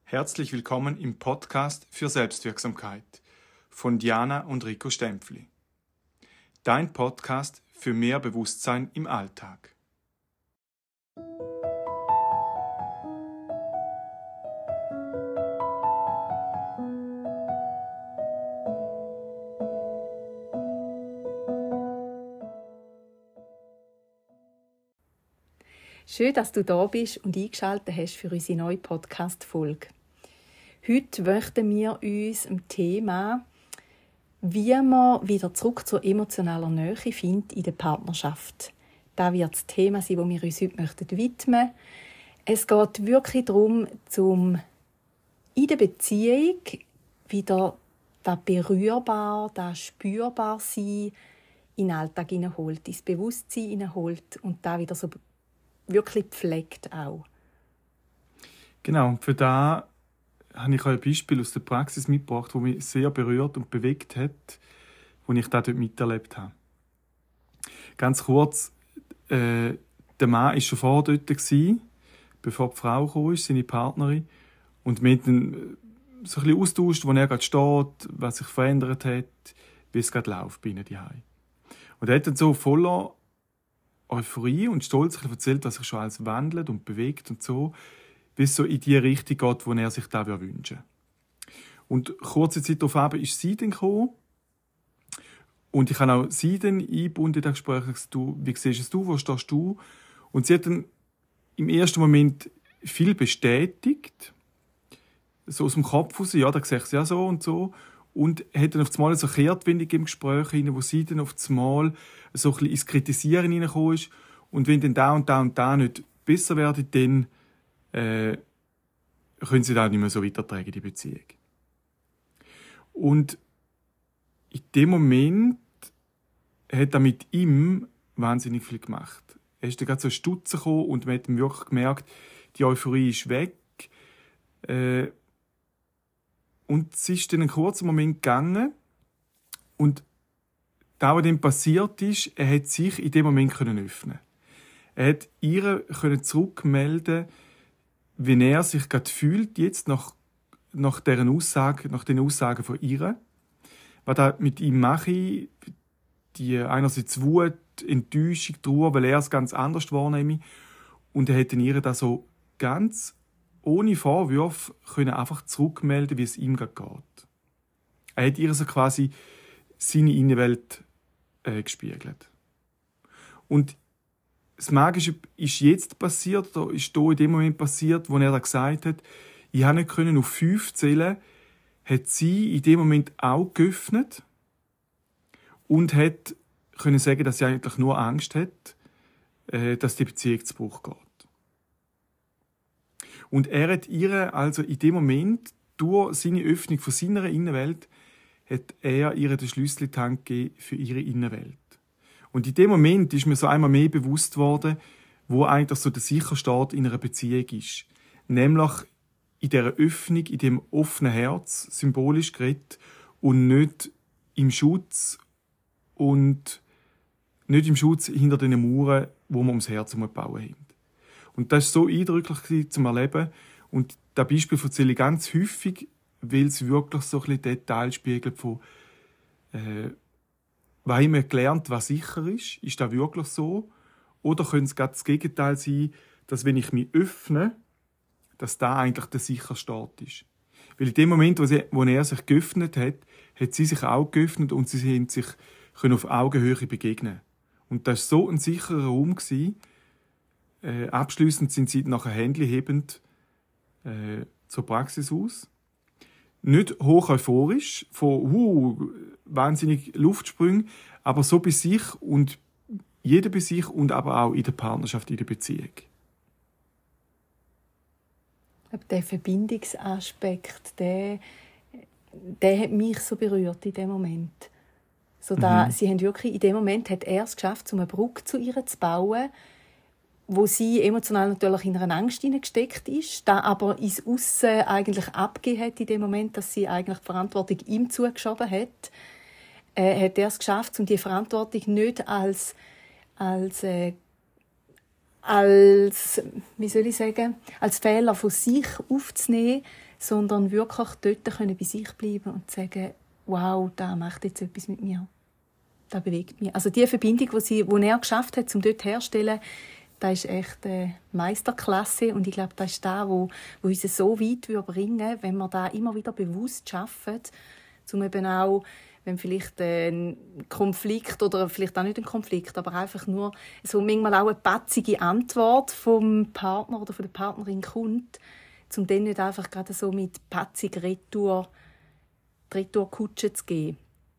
Herzlich willkommen im Podcast für Selbstwirksamkeit von Diana und Rico Stempfli. Dein Podcast für mehr Bewusstsein im Alltag. Schön, dass du da bist und eingeschaltet hast für unsere neue Podcast-Folge. Heute möchten wir uns dem Thema, wie man wieder zurück zur emotionalen Nähe findet in der Partnerschaft. Das wird das Thema sein, das wir uns heute widmen möchten. Es geht wirklich darum, in der Beziehung wieder das berührbar, das spürbar sein in den Alltag hineinholt, ins Bewusstsein hineinholt und da wieder so wirklich pflegt auch. Genau, und für das habe ich ein Beispiel aus der Praxis mitgebracht, das mich sehr berührt und bewegt hat, als ich das dort miterlebt habe. Ganz kurz, der Mann war schon vorher dort, bevor die Frau kam, seine Partnerin. Und wir haben dann so ein bisschen austauscht, wo er gerade steht, was sich verändert hat, wie es gerade läuft bei ihnen zu Hause. Und er hat dann so voller Euphorie und Stolz erzählt, was sich schon alles wandelt und bewegt und so, bis es so in die Richtung geht, wo er sich da wünschen würde. Und kurze Zeit darauf ist sie dann gekommen. Und ich habe auch sie dann eingebunden in das Gespräch, wie siehst du, wo stehst du? Und sie hat dann im ersten Moment viel bestätigt, so aus dem Kopf raus, ja, da sehe ich es ja so und so. Und hat dann auf einmal so Kehrtwendung im Gespräch hinein, wo sie dann auf einmal so ein bisschen ins Kritisieren hineingekommen ist. Und wenn dann da und da und da nicht besser werden, dann können sie da nicht mehr so weitertragen, die Beziehung. Und in dem Moment hat er mit ihm wahnsinnig viel gemacht. Er ist dann gerade so stutzen gekommen und man hat ihm wirklich gemerkt, die Euphorie ist weg. Und es ist dann einen kurzen Moment gegangen. Und das, was dann passiert ist, er hat sich in dem Moment öffnen. Er hat ihr zurückmelden, wie er sich gerade fühlt, jetzt nach den Aussagen von ihr. Was da mit ihm mache, die einerseits Wut, Enttäuschung, Trauer, weil er es ganz anders wahrnehme. Und er hat ihr da so ganz ohne Vorwürfe einfach zurückmelden, wie es ihm gerade geht. Er hat ihr so quasi seine Innenwelt gespiegelt. Und das Magische ist jetzt passiert, oder ist hier in dem Moment passiert, wo er da gesagt hat, ich habe nicht auf 5 zählen, hat sie in dem Moment auch geöffnet und hat können sagen, dass sie eigentlich nur Angst hat, dass die Beziehung zu Bruch geht. Und er hat ihr also in dem Moment, durch seine Öffnung von seiner Innenwelt, hat er ihr den Schlüssel in die Hand gegeben für ihre Innenwelt. Und in dem Moment ist mir so einmal mehr bewusst worden, wo eigentlich so der Sicherstart in einer Beziehung ist. Nämlich in dieser Öffnung, in dem offenen Herz, symbolisch geredet, und nicht im Schutz und nicht im Schutz hinter den Mauern, wo man ums Herz bauen haben. Und das war so eindrücklich zum Erleben. Und das Beispiel erzähle ich ganz häufig, weil es wirklich so ein bisschen Detail spiegelt von was haben wir gelernt, was sicher ist? Ist das wirklich so? Oder könnte es gerade das Gegenteil sein, dass wenn ich mich öffne, dass da eigentlich der sichere Start ist? Weil in dem Moment, wo er sich geöffnet hat, hat sie sich auch geöffnet und sie können sich auf Augenhöhe begegnen. Und das war so ein sicherer Raum. Abschliessend sind sie nachher händchenhebend zur Praxis aus. Nicht hoch euphorisch, von wahnsinnig Luftsprüngen, aber so bei sich und jeder bei sich und aber auch in der Partnerschaft, in der Beziehung. Der Verbindungsaspekt, der hat mich so berührt in dem Moment. Sie haben wirklich, in dem Moment hat er es geschafft, eine Brücke zu ihr zu bauen, wo sie emotional natürlich in einer Angst hineingesteckt ist, da aber ins Aussen eigentlich abgegeben hat in dem Moment, dass sie eigentlich die Verantwortung ihm zugeschoben hat, hat er es geschafft, um die Verantwortung nicht als wie soll ich sagen, als Fehler von sich aufzunehmen, sondern wirklich dort können bei sich bleiben und sagen, wow, da macht jetzt etwas mit mir. Das bewegt mich. Also die Verbindung, die er geschafft hat, um dort herzustellen, das ist echt Meisterklasse. Und ich glaube, das ist das, wo uns so weit bringen, wenn wir da immer wieder bewusst schaffen, um eben auch, wenn vielleicht ein Konflikt oder vielleicht auch nicht ein Konflikt, aber einfach nur so manchmal auch eine patzige Antwort vom Partner oder von der Partnerin kommt, um dann nicht einfach gerade so mit patzig Retour-Kutsche zu gehen.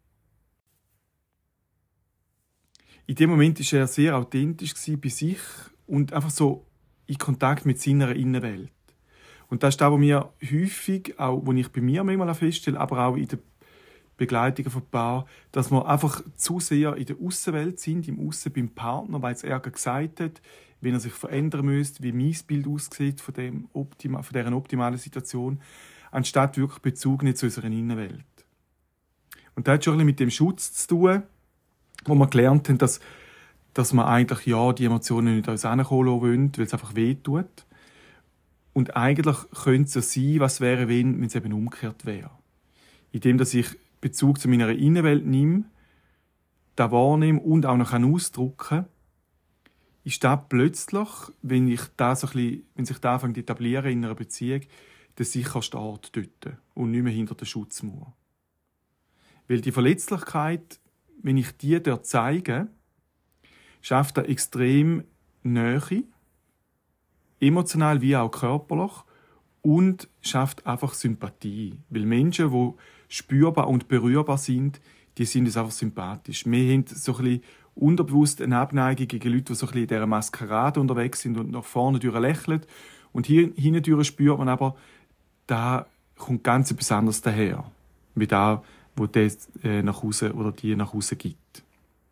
In dem Moment war er sehr authentisch bei sich und einfach so in Kontakt mit seiner Innenwelt. Und das ist das, was mir häufig, auch wo ich bei mir manchmal feststelle, aber auch in der Begleitung von Paaren, dass wir einfach zu sehr in der Aussenwelt sind, im Aussen beim Partner, weil es er gesagt hat, wie er sich verändern müsste, wie mein Bild aussieht von dieser optimalen Situation, anstatt wirklich Bezug nicht zu unserer Innenwelt. Und das hat schon ein bisschen mit dem Schutz zu tun, wo wir gelernt haben, dass wir eigentlich die Emotionen nicht uns herankommen wollen, weil es einfach wehtut. Und eigentlich könnte es so sein, was wäre, wenn es eben umgekehrt wäre. Indem, dass ich Bezug zu meiner Innenwelt nehme, das wahrnehme und auch noch ausdrücken kann, ist das plötzlich, wenn sich das anfängt zu etablieren in einer Beziehung, der sicherste Ort dort und nicht mehr hinter der Schutzmauer. Weil die Verletzlichkeit, wenn ich die dort zeige, schafft er extrem Nähe, emotional wie auch körperlich, und schafft einfach Sympathie. Weil Menschen, die spürbar und berührbar sind, die sind uns einfach sympathisch. Wir haben so ein bisschen unterbewusst eine Abneigung gegen Leute, die so ein bisschen in dieser Maskerade unterwegs sind und nach vorne lächeln. Und hier hinten spürt man aber, da kommt ganz etwas anderes daher. Wie da, wo der nach Hause oder die nach Hause gibt.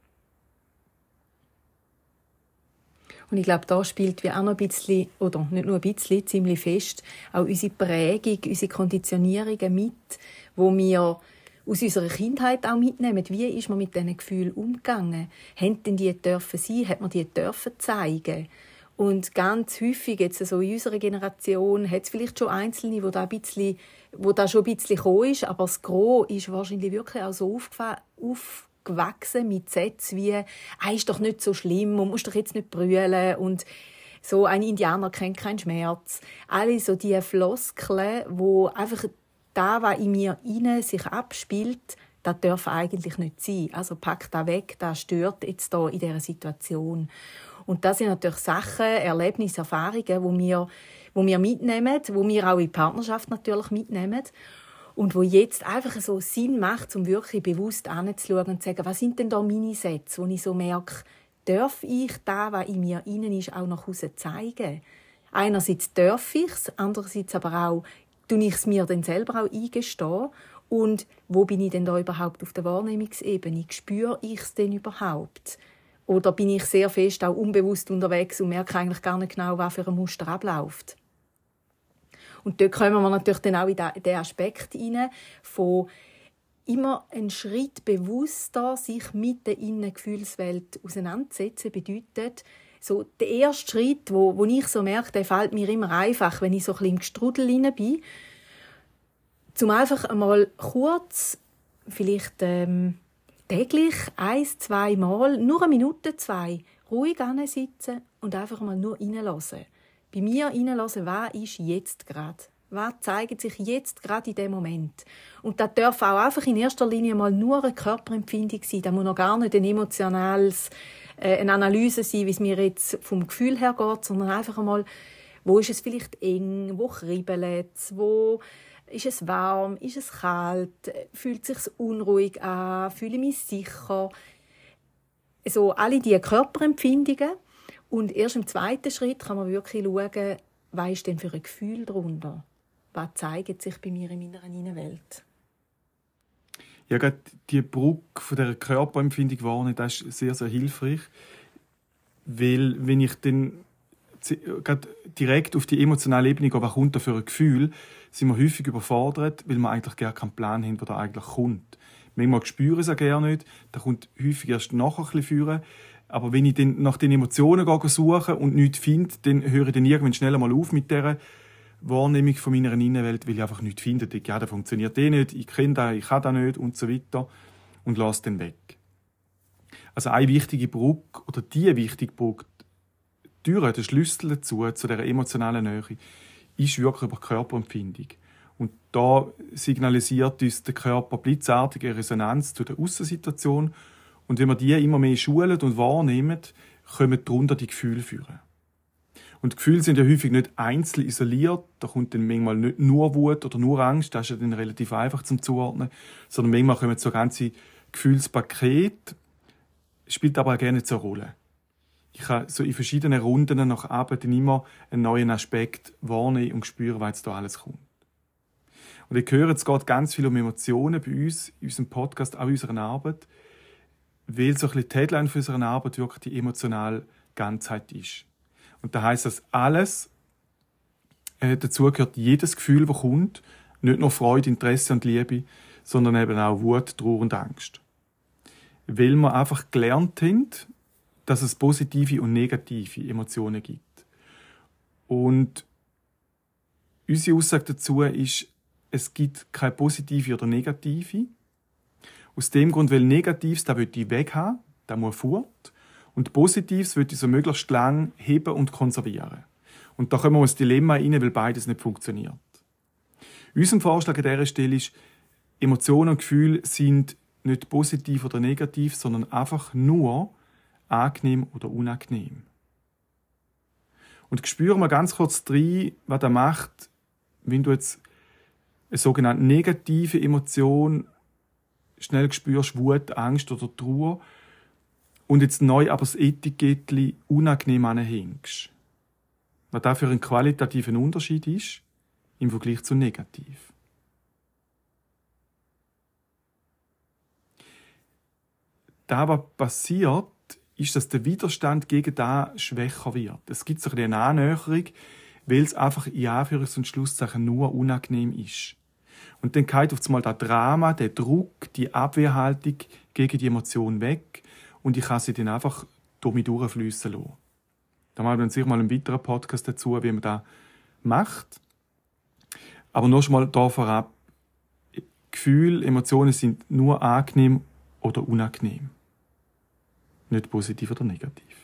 Und ich glaube, da spielt wie auch noch ein bisschen, oder nicht nur ein bisschen, ziemlich fest, auch unsere Prägung, unsere Konditionierungen mit, wo wir aus unserer Kindheit auch mitnehmen. Wie ist man mit diesen Gefühlen umgegangen? Haben denn die dürfen sein? Hat man die dürfen zeigen? Und ganz häufig, jetzt so in unserer Generation, hat es vielleicht schon Einzelne, wo da schon ein bisschen gekommen ist, aber das Gros ist wahrscheinlich wirklich auch so aufgewachsen mit Sätzen wie «ist doch nicht so schlimm und musst doch jetzt nicht brüllen» und so «ein Indianer kennt keinen Schmerz». Alle so diese Floskeln, wo einfach das, was in mir innen sich abspielt, das darf eigentlich nicht sein. Also pack das weg, das stört jetzt hier in dieser Situation. Und das sind natürlich Sachen, Erlebnisse, Erfahrungen, die wir mitnehmen, die wir auch in die Partnerschaft natürlich mitnehmen. Und wo jetzt einfach so Sinn macht, um wirklich bewusst anzuschauen und zu sagen, was sind denn da meine Sätze, wo ich so merke, darf ich das, was in mir innen ist, auch nach außen zeigen? Einerseits darf ich es, andererseits aber auch, tue ich es mir dann selber auch eingestehen. Und wo bin ich denn da überhaupt auf der Wahrnehmungsebene? Spüre ich es denn überhaupt? Oder bin ich sehr fest auch unbewusst unterwegs und merke eigentlich gar nicht genau, was für ein Muster abläuft? Und dort kommen wir natürlich dann auch in den Aspekt hinein, von immer einen Schritt bewusster sich mit der inneren Gefühlswelt auseinandersetzen, bedeutet, so der erste Schritt, wo ich so merke, der fällt mir immer einfach, wenn ich so ein bisschen im Strudel hinein bin, zum einfach einmal kurz, vielleicht täglich 1-2 Mal, nur 1 Minute, 2, ruhig sitzen und einfach mal nur reinlassen. Bei mir reinlassen, was ist jetzt gerade? Was zeigt sich jetzt gerade in dem Moment? Und das darf auch einfach in erster Linie mal nur eine Körperempfindung sein. Das muss noch gar nicht eine Analyse sein, wie es mir jetzt vom Gefühl her geht, sondern einfach einmal, wo ist es vielleicht eng, wo kribbelt es, wo ist es warm, ist es kalt, fühlt es sich unruhig an, fühle ich mich sicher. So alle diese Körperempfindungen. Und erst im zweiten Schritt kann man wirklich schauen, was ist denn für ein Gefühl darunter? Was zeigt sich bei mir in meiner Innenwelt? Ja, gerade die Brücke von dieser Körperempfindung wahrnehmen, das ist sehr, sehr hilfreich. Weil, wenn ich dann gerade direkt auf die emotionale Ebene gehe, was kommt da für ein Gefühl, sind wir häufig überfordert, weil wir eigentlich gar keinen Plan haben, was da eigentlich kommt. Manchmal spüren wir es auch gerne nicht, da kommt häufig erst nachher ein bisschen führen. Aber wenn ich dann nach den Emotionen suche und nichts finde, dann höre ich dann irgendwann schnell mal auf mit dieser Wahrnehmung von meiner Innenwelt, weil ich einfach nichts finde. Ja, das funktioniert nicht, ich kenne das, ich kann das nicht und so weiter. Und lasse den weg. Also eine wichtige Brücke, oder die wichtige Brücke, die Tür, der Schlüssel dazu, zu dieser emotionalen Nähe, ist wirklich über Körperempfindung. Und da signalisiert uns der Körper blitzartige Resonanz zu der Aussensituation. Und wenn wir die immer mehr schulen und wahrnehmen, kommen darunter die Gefühle führen. Und die Gefühle sind ja häufig nicht einzeln isoliert. Da kommt dann manchmal nicht nur Wut oder nur Angst, das ist ja dann relativ einfach zum Zuordnen, sondern manchmal kommen so ganze Gefühlspakete, spielt aber auch gerne so eine Rolle. Ich kann so in verschiedenen Runden nach Abend immer einen neuen Aspekt wahrnehmen und spüren, was jetzt da alles kommt. Und ich höre, es geht ganz viel um Emotionen bei uns, in unserem Podcast, auch in unserer Arbeit, weil so ein bisschen die Headline für unsere Arbeit wirklich die emotionale Ganzheit ist. Und das heisst, dass alles dazu gehört, jedes Gefühl, das kommt, nicht nur Freude, Interesse und Liebe, sondern eben auch Wut, Trauer und Angst. Weil wir einfach gelernt haben, dass es positive und negative Emotionen gibt. Und unsere Aussage dazu ist, es gibt keine positive oder negative. Aus dem Grund, weil Negatives, das will ich weghaben, das muss fort. Und Positives will ich so möglichst lang heben und konservieren. Und da kommen wir ins Dilemma rein, weil beides nicht funktioniert. Unser Vorschlag an dieser Stelle ist, Emotionen und Gefühle sind nicht positiv oder negativ, sondern einfach nur angenehm oder unangenehm. Und spüren wir ganz kurz rein, was das macht, wenn du jetzt eine sogenannte negative Emotion schnell spürst, Wut, Angst oder Trauer, und jetzt neu aber das Etikettchen unangenehm anhängst. Was das für einen qualitativen Unterschied ist im Vergleich zu negativ. Da, was passiert, ist, dass der Widerstand gegen das schwächer wird. Es gibt so eine Annäherung, weil es einfach in Anführungs- und Schlusszeichen nur unangenehm ist. Und dann geht auf einmal das Drama, der Druck, die Abwehrhaltung gegen die Emotion weg und ich kann sie dann einfach durch mich durchfliessen lassen. Da machen wir dann sicher mal einen weiteren Podcast dazu, wie man das macht. Aber noch einmal da vorab, Gefühle, Emotionen sind nur angenehm oder unangenehm. Nicht positiv oder negativ.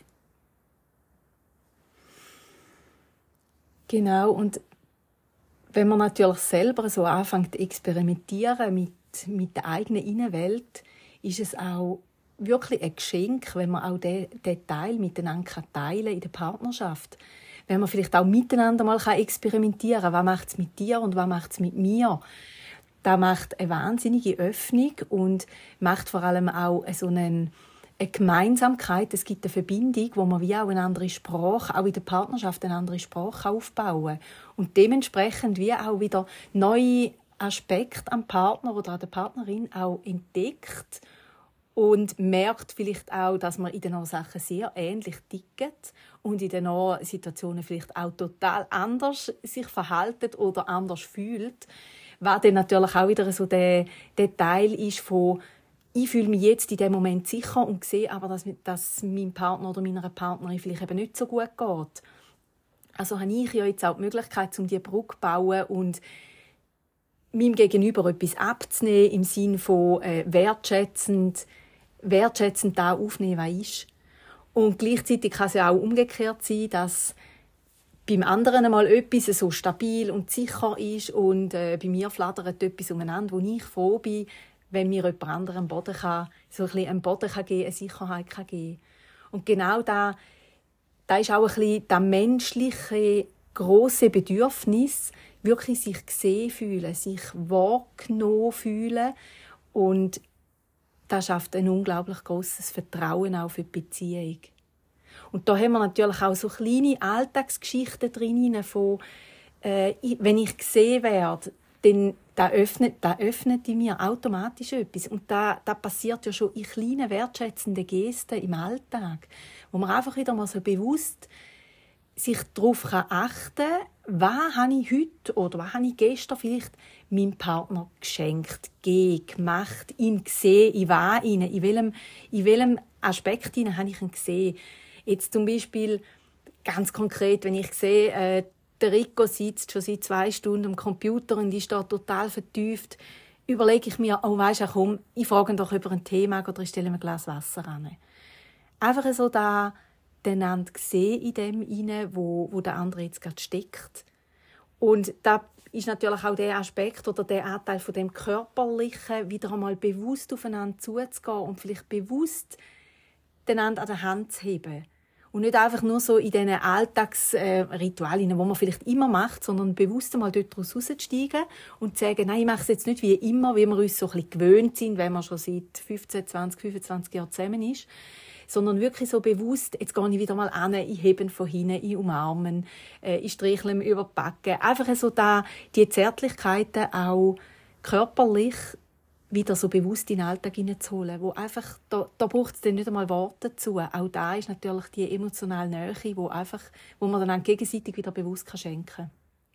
Genau, und wenn man natürlich selber so anfängt zu experimentieren mit der eigenen Innenwelt, ist es auch wirklich ein Geschenk, wenn man auch den Teil miteinander teilen kann in der Partnerschaft. Wenn man vielleicht auch miteinander mal experimentieren kann, was macht es mit dir und was macht es mit mir. Das macht eine wahnsinnige Öffnung und macht vor allem auch so eine Gemeinsamkeit. Es gibt eine Verbindung, wo man wie auch eine andere Sprache, auch in der Partnerschaft eine andere Sprache aufbauen und dementsprechend wie auch wieder neue Aspekte am Partner oder an der Partnerin auch entdeckt und merkt vielleicht auch, dass man in den Sachen sehr ähnlich tickt und in den Situationen vielleicht auch total anders sich verhaltet oder anders fühlt, was dann natürlich auch wieder so der Teil ist von ich fühle mich jetzt in dem Moment sicher und sehe aber, dass meinem Partner oder meiner Partnerin vielleicht eben nicht so gut geht. Also habe ich ja jetzt auch die Möglichkeit, um diese Brücke zu bauen und meinem Gegenüber etwas abzunehmen, im Sinne von wertschätzend da aufnehmen, was ist. Und gleichzeitig kann es ja auch umgekehrt sein, dass beim anderen einmal etwas so stabil und sicher ist und bei mir flattert etwas umeinander, wo ich froh bin, wenn mir jemand anderem einen Boden kann, so ein bisschen einen Boden kann geben, eine Sicherheit kann geben. Und genau da ist auch ein bisschen das menschliche grosse Bedürfnis, wirklich sich gesehen fühlen, sich wahrgenommen fühlen. Und das schafft ein unglaublich grosses Vertrauen auch für die Beziehung. Und da haben wir natürlich auch so kleine Alltagsgeschichten drin, von, wenn ich gesehen werde, dann da öffnet in mir automatisch etwas. Und da passiert ja schon in kleinen, wertschätzenden Gesten im Alltag, wo man einfach wieder mal so bewusst sich darauf achten kann, was habe ich heute oder was habe ich gestern vielleicht meinem Partner geschenkt, gemacht, ihn gesehen, in was, in welchem Aspekt habe ich ihn gesehen. Jetzt zum Beispiel ganz konkret, wenn ich sehe, der Rico sitzt schon seit 2 Stunden am Computer und ist da total vertieft, überlege ich mir, weisst du, komm, ich frage ihn doch über ein Thema oder ich stelle mir ein Glas Wasser an. Einfach so da den einander sehen in dem hinein, wo der andere jetzt gerade steckt. Und da ist natürlich auch der Aspekt oder der Anteil von dem Körperlichen, wieder einmal bewusst aufeinander zuzugehen und vielleicht bewusst den anderen an der Hand zu heben. Und nicht einfach nur so in diesen Alltagsritualen, die man vielleicht immer macht, sondern bewusst einmal dort rauszusteigen und zu sagen, nein, ich mache es jetzt nicht wie immer, wie wir uns so ein bisschen gewöhnt sind, wenn man schon seit 15, 20, 25 Jahren zusammen ist, sondern wirklich so bewusst, jetzt gehe ich wieder mal an, ich hebe von hinten, ich umarmen, ich streichle ihm über die Backen. Einfach so die Zärtlichkeiten auch körperlich wieder so bewusst in den Alltag hineinzuholen. Wo einfach, da braucht es dann nicht einmal Worte dazu. Auch da ist natürlich die emotionale Nähe, wo man dann gegenseitig wieder bewusst schenken kann.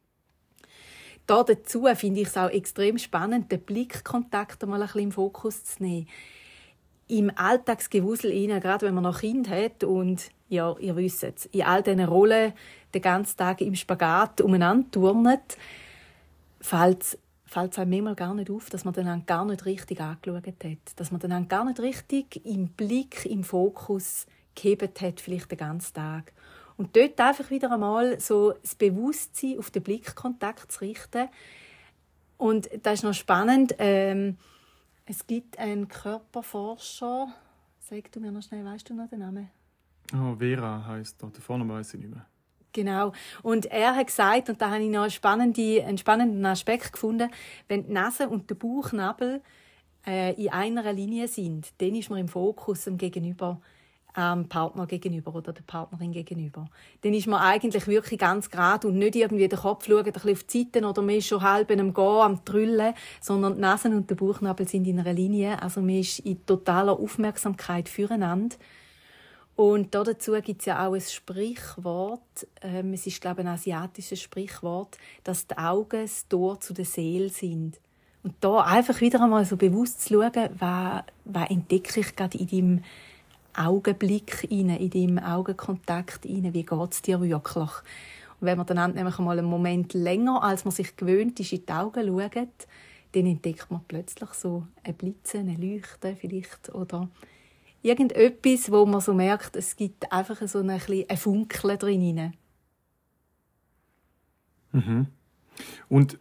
Dazu finde ich es auch extrem spannend, den Blickkontakt einmal ein bisschen im Fokus zu nehmen. Im Alltagsgewusel, gerade wenn man noch Kind hat und, ja, ihr wisst es, in all diesen Rollen den ganzen Tag im Spagat umeinander turnet, fällt es einem manchmal gar nicht auf, dass man den gar nicht richtig angeschaut hat. Dass man den gar nicht richtig im Blick, im Fokus gehebt hat, vielleicht den ganzen Tag. Und dort einfach wieder einmal so das Bewusstsein auf den Blickkontakt zu richten. Und das ist noch spannend. Es gibt einen Körperforscher. Sag du mir noch schnell, weißt du noch den Namen? Oh, Vera heisst er. Den Vornamen weiss ich nicht mehr. Genau. Und er hat gesagt, und da habe ich noch einen spannenden Aspekt gefunden, wenn die Nase und der Bauchnabel in einer Linie sind, dann ist man im Fokus am Partner gegenüber oder der Partnerin gegenüber. Dann ist man eigentlich wirklich ganz gerade und nicht irgendwie den Kopf schauen, ein bisschen auf die Seiten oder man ist schon halb am Gehen, am Trüllen, sondern die Nase und der Bauchnabel sind in einer Linie. Also man ist in totaler Aufmerksamkeit füreinander. Und dazu gibt es ja auch ein Sprichwort, es ist, glaube ich, ein asiatisches Sprichwort, dass die Augen das Tor zu der Seele sind. Und da einfach wieder einmal so bewusst zu schauen, was entdecke ich gerade in deinem Augenblick rein, in deinem Augenkontakt rein, wie geht es dir wirklich? Und wenn man dann nämlich einmal einen Moment länger, als man sich gewöhnt ist, in die Augen schaut, dann entdeckt man plötzlich so ein Blitzen, ein Leuchten vielleicht oder irgendetwas, wo man so merkt, es gibt einfach so ein Funkeln drin. Mhm. Und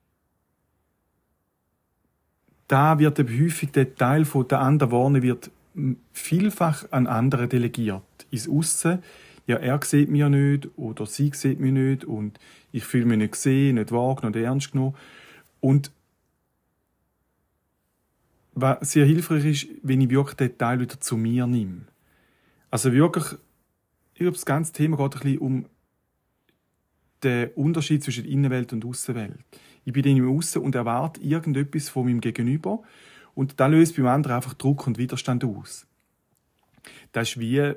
da wird eben häufig der Teil von der anderen Warne wird vielfach an andere delegiert. Ins Aussen. Ja, er sieht mich ja nicht oder sie sieht mich nicht und ich fühle mich nicht gesehen, nicht wahrgenommen, nicht ernst genommen. Und was sehr hilfreich ist, wenn ich wirklich den Teil wieder zu mir nehme. Also wirklich, ich glaube, das ganze Thema geht ein bisschen um den Unterschied zwischen Innenwelt und Aussenwelt. Ich bin dann im Aussen und erwarte irgendetwas von meinem Gegenüber und das löst beim anderen einfach Druck und Widerstand aus. Das ist wie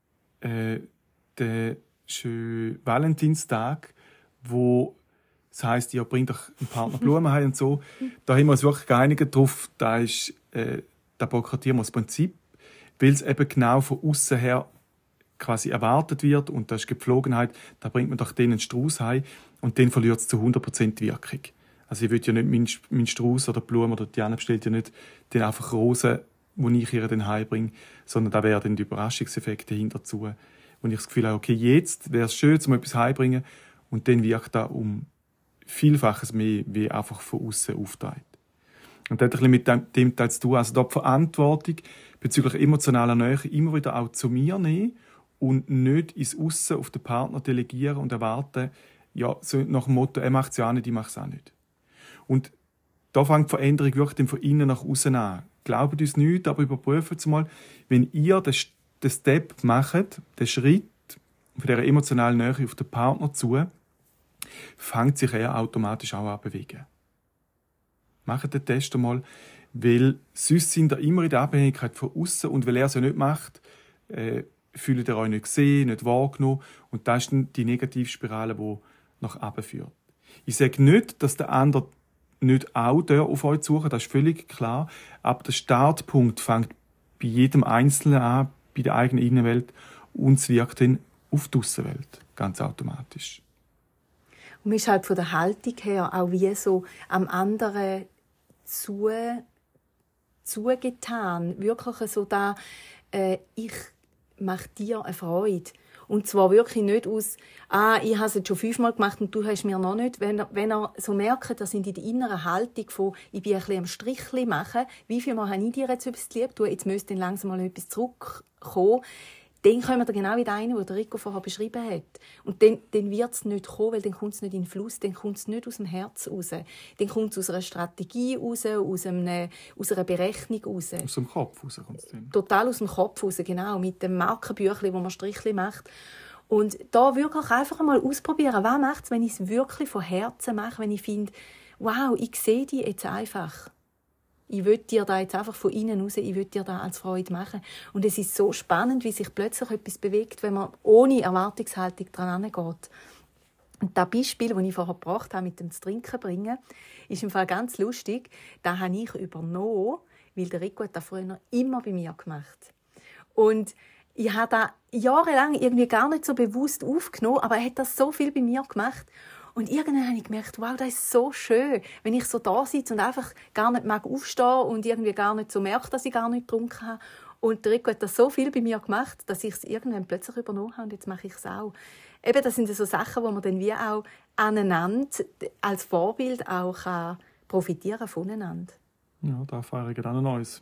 der schöne Valentinstag, wo das heisst, ihr bringt doch einen Partner Blumen heim und so. Da haben wir uns wirklich geeinigt drauf, da boykottieren wir das Prinzip, weil es eben genau von außen her quasi erwartet wird und das ist Gepflogenheit, da bringt man doch denen einen Strauß heim und dann verliert es zu 100% Wirkung. Also ich will ja nicht meinen Strauß oder die Blumen oder Diana bestellt ja nicht den einfach Rosen, die ich ihr dann heimbringe, sondern da wäre dann die Überraschungseffekte dazu, wo ich das Gefühl habe, okay, jetzt wäre es schön, um etwas heimbringen und dann wirkt da um Vielfaches mehr, wie einfach von außen auftritt. Und das hat ein bisschen mit dem zu tun. Also da die Verantwortung bezüglich emotionaler Nähe immer wieder auch zu mir nehmen und nicht ins Aussen auf den Partner delegieren und erwarten, ja, so nach dem Motto, er macht es ja auch nicht, ich mache es auch nicht. Und da fängt die Veränderung wirklich von innen nach außen an. Glaubt uns nicht, aber überprüft es mal, wenn ihr den Step macht, den Schritt von dieser emotionalen Nähe auf den Partner zu, fängt sich er automatisch auch an zu bewegen. Macht den Test einmal, weil sonst sind ihr immer in der Abhängigkeit von außen und weil er es ja nicht macht, fühlt ihr euch nicht gesehen, nicht wahrgenommen und das ist dann die Negativspirale, die nach oben führt. Ich sage nicht, dass der andere nicht auch auf euch suchen, das ist völlig klar, aber der Startpunkt fängt bei jedem Einzelnen an, bei der eigenen Innenwelt und es wirkt dann auf die Aussenwelt, ganz automatisch. Und man ist halt von der Haltung her auch wie so am anderen zugetan. Wirklich so da, ich mache dir eine Freude. Und zwar wirklich nicht aus, ich habe es jetzt schon 5-mal gemacht und du hast mir noch nicht. Wenn er so merkt, dass in die innere Haltung von, ich bin ein bisschen am Strichli machen, wie viel Mal habe ich dir jetzt etwas lieb tun, jetzt müsste dann langsam mal etwas zurückkommen, dann kommen wir genau wieder rein, was Rico vorher beschrieben hat. Und dann wird es nicht kommen, weil dann kommt es nicht in den Fluss, dann kommt es nicht aus dem Herz raus. Dann kommt es aus einer Strategie raus, aus einer Berechnung raus. Aus dem Kopf raus kommt es dann. Total aus dem Kopf raus, genau. Mit dem Markenbüchlein, wo man Strichli macht. Und da wirklich einfach mal ausprobieren, was macht es, wenn ich es wirklich von Herzen mache, wenn ich finde, wow, ich sehe dich jetzt einfach. Ich will dir da jetzt einfach von innen raus, ich will dir da als Freude machen. Und es ist so spannend, wie sich plötzlich etwas bewegt, wenn man ohne Erwartungshaltung dran herangeht. Und das Beispiel, das ich vorher gebracht habe, mit dem zu trinken bringen, ist im Fall ganz lustig. Das habe ich übernommen, weil der Rico hat das früher immer bei mir gemacht. Und ich habe das jahrelang irgendwie gar nicht so bewusst aufgenommen, aber er hat das so viel bei mir gemacht. Und irgendwann habe ich gemerkt, wow, das ist so schön, wenn ich so da sitze und einfach gar nicht mag aufstehen und irgendwie gar nicht so merke, dass ich gar nicht getrunken habe. Und der Rico hat das so viel bei mir gemacht, dass ich es irgendwann plötzlich übernommen habe und jetzt mache ich es auch. Eben, das sind so Sachen, wo man dann wie auch aneinander als Vorbild auch profitieren voneinander. Ja, da erfahre ich dann Neues.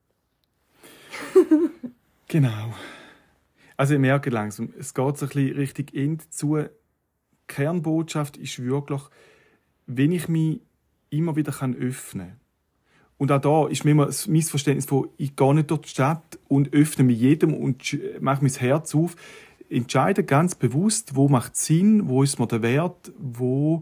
Genau. Also ich merke langsam, es geht so ein bisschen Richtung Ende zu. Die Kernbotschaft ist wirklich, wenn ich mich immer wieder öffnen kann. Und auch da ist mir immer das Missverständnis von, ich gehe nicht durch die Stadt und öffne mich jedem und mache mein Herz auf. Entscheide ganz bewusst, wo macht es Sinn, wo ist mir der Wert, wo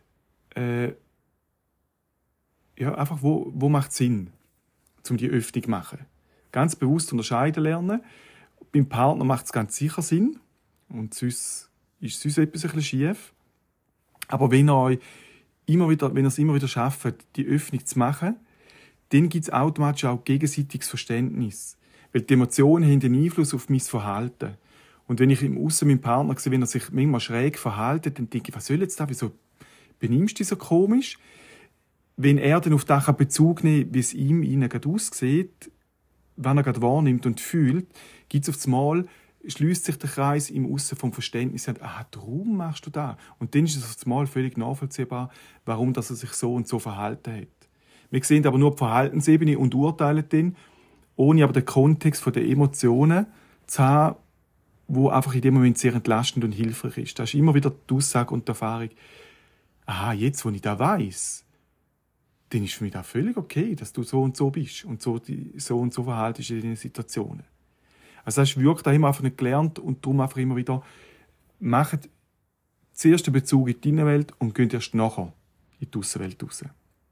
macht es Sinn, um die Öffnung zu machen. Ganz bewusst unterscheiden lernen. Beim Partner macht es ganz sicher Sinn. Und sonst ist etwas ein bisschen schief. Aber wenn ihr es immer wieder schafft, die Öffnung zu machen, dann gibt es automatisch auch gegenseitiges Verständnis. Weil die Emotionen haben einen Einfluss auf mein Verhalten. Und wenn ich im Aussen meinen Partner sehe, wenn er sich manchmal schräg verhält, dann denke ich, was soll jetzt da? Wieso benimmst du dich so komisch? Wenn er dann auf das Bezug nehmen kann, wie es ihm gerade aussieht, wenn er gerade wahrnimmt und fühlt, gibt es auf einmal, schließt sich der Kreis im Aussen vom Verständnis, darum machst du das. Und dann ist es auf einmal völlig nachvollziehbar, warum dass er sich so und so verhalten hat. Wir sehen aber nur die Verhaltensebene und urteilen dann, ohne aber den Kontext der Emotionen zu haben, wo einfach in dem Moment sehr entlastend und hilfreich ist. Das ist immer wieder die Aussage und die Erfahrung, jetzt, wo ich das weiss, dann ist für mich das völlig okay, dass du so und so bist und so und so verhaltest in diesen Situationen. Also das ist wirklich immer einfach nicht gelernt und darum einfach immer wieder macht zuerst den Bezug in die Innenwelt und geht erst nachher in die Aussenwelt raus.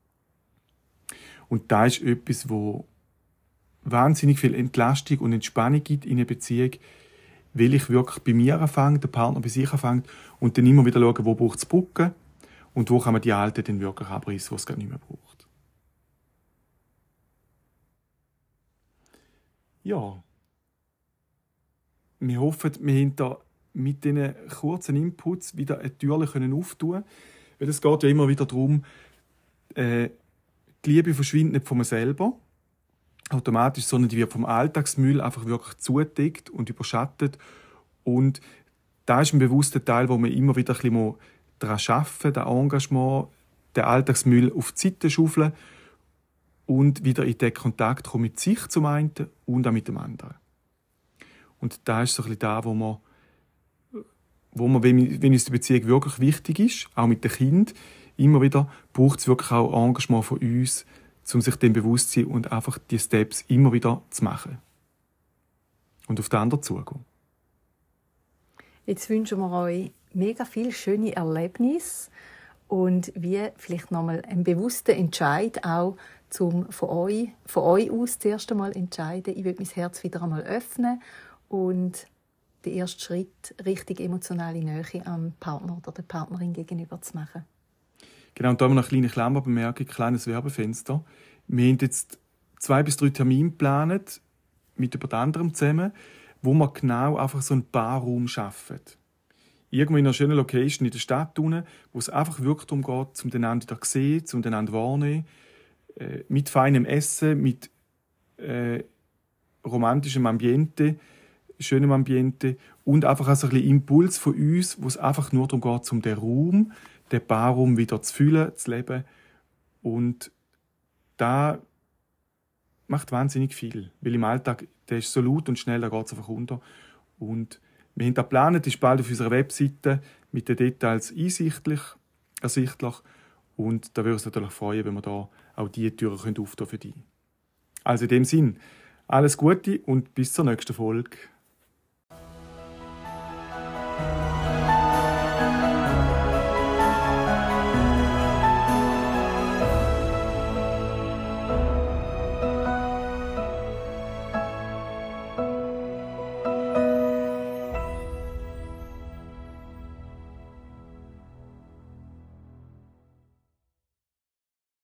Und da ist etwas, wo wahnsinnig viel Entlastung und Entspannung gibt in einer Beziehung, weil ich wirklich bei mir anfange, der Partner bei sich anfängt und dann immer wieder schauen, wo braucht es Brücken und wo kann man die Alten dann wirklich abreißen, wo es gar nicht mehr braucht. Ja. Wir hoffen, wir haben da mit diesen kurzen Inputs wieder eine Tür auftun können. Weil es geht ja immer wieder darum, die Liebe verschwindet nicht von mir selber automatisch, sondern die wird vom Alltagsmüll einfach wirklich zugedeckt und überschattet. Und da ist ein bewusster Teil, wo man immer wieder ein bisschen daran arbeiten, das Engagement, den Alltagsmüll auf die Seite schaufeln und wieder in den Kontakt kommen mit sich zum einen und auch mit dem anderen. Und da ist so ein bisschen da, wo man wenn uns die Beziehung wirklich wichtig ist, auch mit den Kindern, immer wieder braucht es wirklich auch Engagement von uns, um sich dem bewusst zu sein und einfach die Steps immer wieder zu machen. Und auf den anderen zugehen. Jetzt wünschen wir euch mega viele schöne Erlebnisse und wie vielleicht nochmal einen bewussten Entscheid auch von euch aus zuerst einmal entscheiden. Ich will mein Herz wieder einmal öffnen und den ersten Schritt richtig emotionale Nähe am Partner oder der Partnerin gegenüber zu machen. Genau, und da haben wir noch eine kleine Klammerbemerkung, ein kleines Werbefenster. Wir haben jetzt 2 bis 3 Termine geplant, mit jemand anderem zusammen, wo wir genau einfach so einen Paarraum schaffen. irgendwo in einer schönen Location in der Stadt unten, wo es einfach wirklich darum geht, um den einander zu sehen, um den einander wahrnehmen, mit feinem Essen, mit romantischem Ambiente, schönem Ambiente und einfach so ein bisschen Impuls von uns, wo es einfach nur darum geht, um den Raum, den Paarraum wieder zu füllen, zu leben. Und da macht wahnsinnig viel, weil im Alltag, der ist so laut und schnell, da geht es einfach unter. Und wir haben da geplant, ist bald auf unserer Webseite mit den Details ersichtlich. Und da würde es natürlich freuen, wenn wir da auch diese Türen auftun für dich. Also in dem Sinn, alles Gute und bis zur nächsten Folge.